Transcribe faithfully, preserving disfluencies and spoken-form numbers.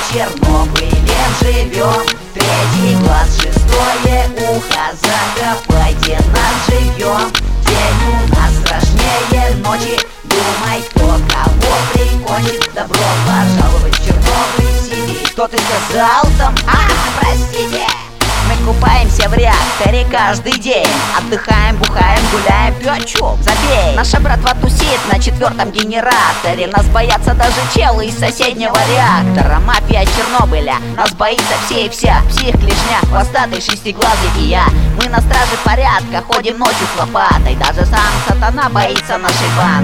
Чернобылем живем. Третий глаз, шестое ухо, закопайте нас живьем. День у нас страшнее ночи, думай, кто кого прикончит. Добро пожаловать в Чернобыль, Сибирь. Что ты сказал там? А, простите. Мы купаемся в реакторе каждый день. Отдыхаем, бухаем, гуляем, пьем, забей. Наша братва тусит на четвертом генераторе. Нас боятся даже челы из соседнего реактора. Мафия Чернобыля нас боится все и вся. Псих, клешня, хвостатый, шестиглазый и я. Мы на страже порядка, ходим ночью с лопатой. Даже сам сатана боится нашей банды.